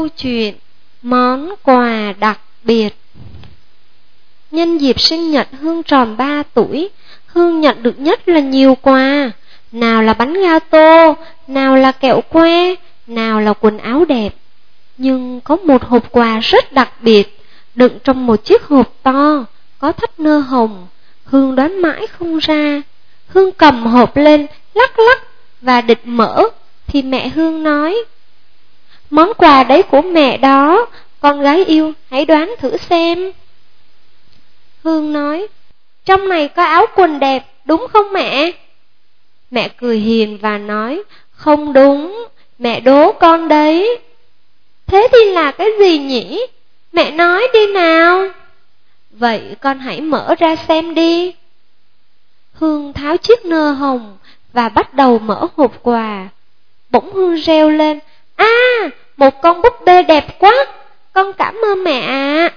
Câu chuyện món quà đặc biệt. Nhân dịp sinh nhật Hương tròn 3 tuổi, Hương nhận được nhất là nhiều quà. Nào là bánh gato, nào là kẹo que, nào là quần áo đẹp. Nhưng có một hộp quà rất đặc biệt, đựng trong một chiếc hộp to, có thắt nơ hồng. Hương đoán mãi không ra. Hương cầm hộp lên, lắc lắc và định mở, thì mẹ Hương nói: "Món quà đấy của mẹ đó, con gái yêu, hãy đoán thử xem." Hương nói: "Trong này có áo quần đẹp, đúng không mẹ?" Mẹ cười hiền và nói: "Không đúng, mẹ đố con đấy." "Thế thì là cái gì nhỉ? Mẹ nói đi nào." "Vậy con hãy mở ra xem đi." Hương tháo chiếc nơ hồng và bắt đầu mở hộp quà. Bỗng Hương reo lên: "Một con búp bê đẹp quá, con cảm ơn mẹ ạ."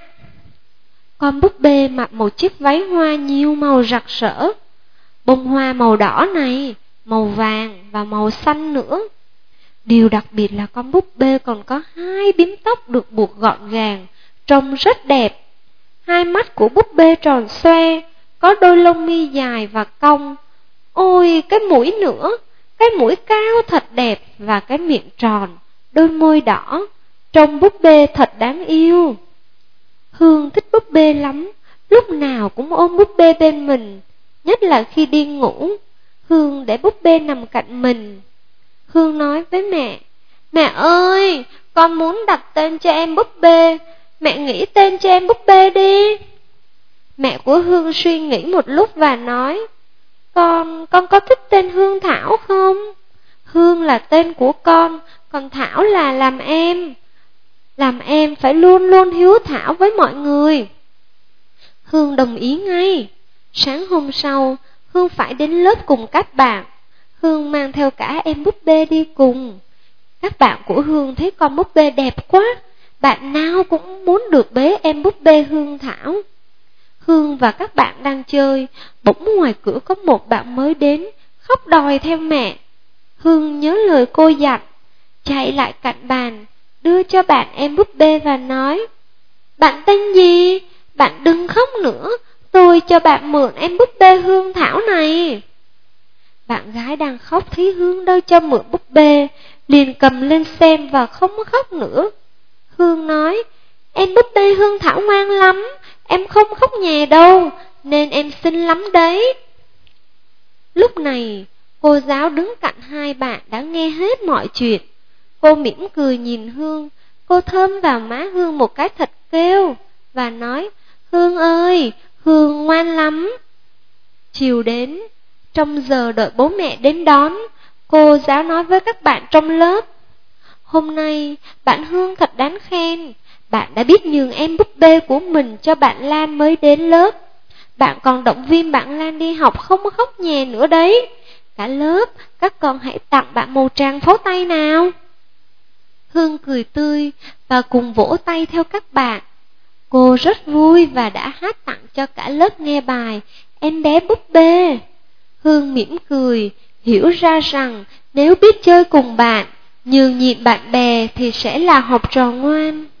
Con búp bê mặc một chiếc váy hoa nhiều màu rực rỡ. Bông hoa màu đỏ này, màu vàng và màu xanh nữa. Điều đặc biệt là con búp bê còn có 2 bím tóc được buộc gọn gàng, trông rất đẹp. 2 mắt của búp bê tròn xoe, có đôi lông mi dài và cong. Ôi, cái mũi nữa, cái mũi cao thật đẹp và cái miệng tròn, đôi môi đỏ, trông búp bê thật đáng yêu. Hương thích búp bê lắm, lúc nào cũng ôm búp bê bên mình, nhất là khi đi ngủ. Hương để búp bê nằm cạnh mình. Hương nói với mẹ: "Mẹ ơi, con muốn đặt tên cho em búp bê, mẹ nghĩ tên cho em búp bê đi." Mẹ của Hương suy nghĩ một lúc và nói: Con có thích tên Hương Thảo không? Hương là tên của con, còn Thảo là làm em. Làm em phải luôn luôn hiếu thảo với mọi người." Hương đồng ý ngay. Sáng hôm sau, Hương phải đến lớp cùng các bạn. Hương mang theo cả em búp bê đi cùng. Các bạn của Hương thấy con búp bê đẹp quá, bạn nào cũng muốn được bế em búp bê Hương Thảo. Hương và các bạn đang chơi, bỗng ngoài cửa có một bạn mới đến, khóc đòi theo mẹ. Hương nhớ lời cô dặn, chạy lại cạnh bàn, đưa cho bạn em búp bê và nói: "Bạn tên gì? Bạn đừng khóc nữa, tôi cho bạn mượn em búp bê Hương Thảo này." Bạn gái đang khóc thấy Hương đâu cho mượn búp bê, liền cầm lên xem và không khóc nữa. Hương nói: "Em búp bê Hương Thảo ngoan lắm, em không khóc nhè đâu, nên em xinh lắm đấy." Lúc này, cô giáo đứng cạnh hai bạn đã nghe hết mọi chuyện. Cô mỉm cười nhìn Hương, cô thơm vào má Hương một cái thật kêu và nói: "Hương ơi, Hương ngoan lắm." Chiều đến, trong giờ đợi bố mẹ đến đón, cô giáo nói với các bạn trong lớp: "Hôm nay, bạn Hương thật đáng khen. Bạn đã biết nhường em búp bê của mình cho bạn Lan mới đến lớp. Bạn còn động viên bạn Lan đi học không khóc nhè nữa đấy. Cả lớp, các con hãy tặng bạn một tràng pháo tay nào." Hương cười tươi và cùng vỗ tay theo các bạn. Cô rất vui và đã hát tặng cho cả lớp nghe bài Em bé búp bê. Hương mỉm cười, hiểu ra rằng nếu biết chơi cùng bạn, nhường nhịn bạn bè thì sẽ là học trò ngoan.